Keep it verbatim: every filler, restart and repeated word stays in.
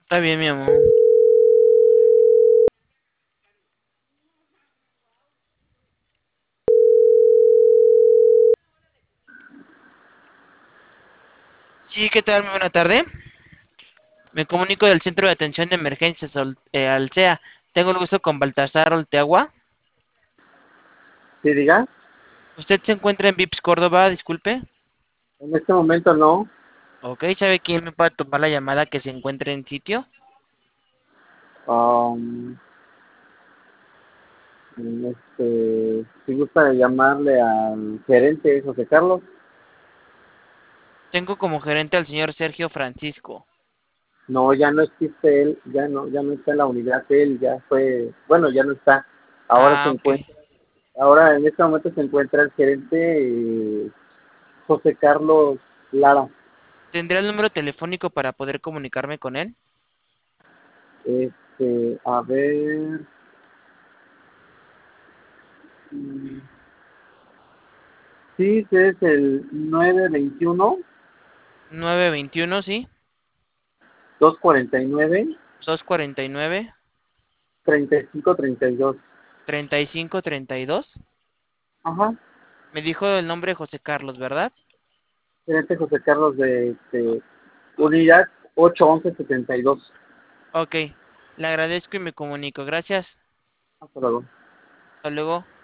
Está bien, mi amor. Sí, ¿qué tal? Muy buena tarde. Me comunico del Centro de Atención de Emergencias, al- eh, Alsea. Tengo el gusto con Baltasar Olteagua. Sí, diga. ¿Usted se encuentra en Vips Córdoba? Disculpe. En este momento no. Ok, ¿sabe quién me puede tomar la llamada que se encuentre en sitio? Um, este, si gusta llamarle al gerente José Carlos. Tengo como gerente al señor Sergio Francisco. No, ya no existe él, ya no, ya no está en la unidad él, ya fue, bueno, ya no está. Ahora se Ah, ok. encuentra, ahora en este momento se encuentra el gerente eh, José Carlos Lara. ¿Tendrá el número telefónico para poder comunicarme con él? Este, a ver, mm, sí, ese es el nueve veintiuno, Nueve veintiuno, ¿sí? dos cuarenta y nueve, Dos cuarenta y nueve, treinta y cinco treinta y dos. treinta y cinco treinta y dos. Ajá. Me dijo el nombre José Carlos, ¿verdad? Gerente José Carlos de, de Unidad ocho once setenta y dos. Ok. Le agradezco y me comunico. Gracias. Hasta luego. Hasta luego.